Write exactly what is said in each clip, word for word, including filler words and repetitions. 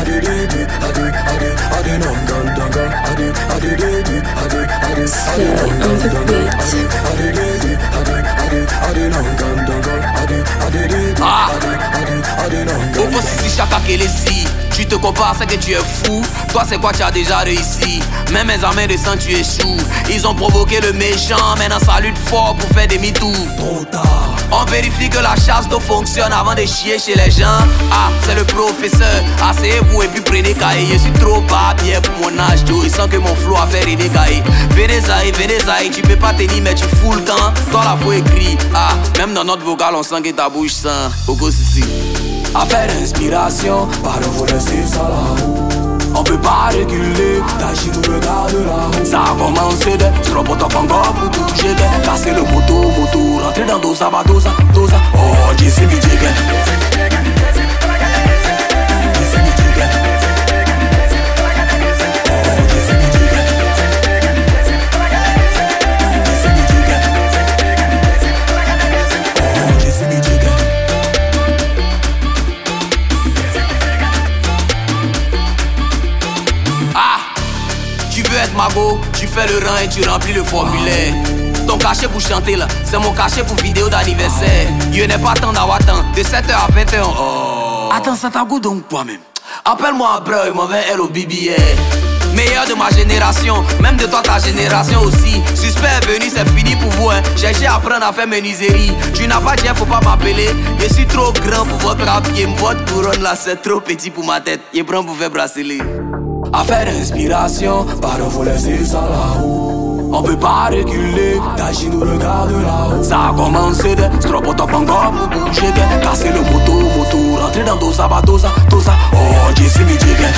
Ah, au poste ici, chacun qui est ici. Tu te compares, c'est que tu es fou. Toi, c'est quoi, tu as déjà réussi. Même mes amis de sang, tu échoues. Ils ont provoqué le méchant, maintenant salut fort pour faire demi-tour. Trop tard. On vérifie que la chasse d'eau fonctionne avant de chier chez les gens. Ah, c'est le professeur. Asseyez-vous et puis prenez cahier. Je suis trop pas bien pour mon âge, Joe. Ils sentent que mon flow a fait des cahiers. Venez Zahir, venez Zahir. Tu peux pas tenir, mais tu fous le camp. Toi, la voix écrit. Ah, même dans notre vocal, on sent que ta bouche sent. Beaucoup ici. Affaire d'inspiration, pas de voler, c'est ça là-haut. On peut pas réguler, t'agis nous regarde là-haut. Ça a commencé de, sur le poteau encore pour tout jeter. Casser le moto, moto, rentrer dans dosa, ba dosa, dosa. Oh, J C B J K. Mago, tu fais le rang et tu remplis le formulaire. Ton cachet pour chanter là, c'est mon cachet pour vidéo d'anniversaire. Il n'est pas temps d'avoir temps, de sept heures à vingt heures. Oh. Attends, ça t'a goût donc toi-même. Appelle-moi après, il m'envoie L O B B A. Meilleur de ma génération, même de toi ta génération aussi. Suspect est venu, c'est fini pour vous hein. Cherchez à apprendre à faire menuiserie. Tu n'as pas dit, faut pas m'appeler. Je suis trop grand pour votre papier. Votre couronne là, c'est trop petit pour ma tête. Il prend pour faire bracelet. Affaire d'inspiration, pas de voler, c'est ça là-haut. On peut pas reculer, t'agis nous regarde là-haut. Ça a commencé de, stropo top encore pour bouger. Casser le moto, moto, rentrer dans dosa, ba dosa, dosa. Oh, J C B J K.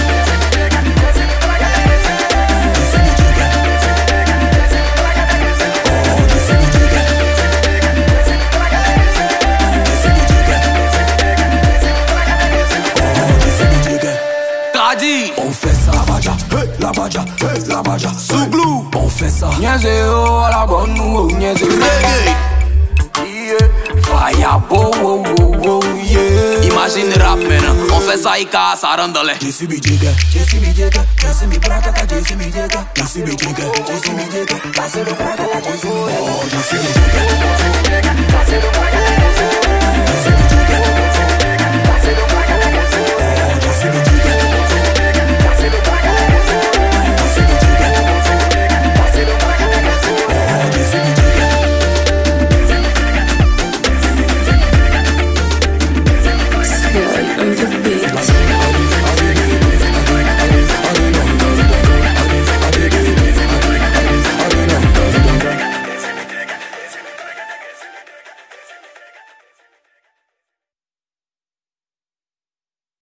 On fait ça, la baja, hey, la baja, hey, la baja. Souglou, on fait ça. Niaiseo à la bonne ou niaiseo. Reggae, yeah. Fire, oh, oh, oh, oh, yeah. Imagine rap maintenant, on fait ça, Ika, ça rentre dans les. J C B J K, J C B J K, J C B Brakata, J C B J K, J C B J K, J C B J K, J C B Brakata, J C B J K, J C B J K, J C B J K, J C B J K.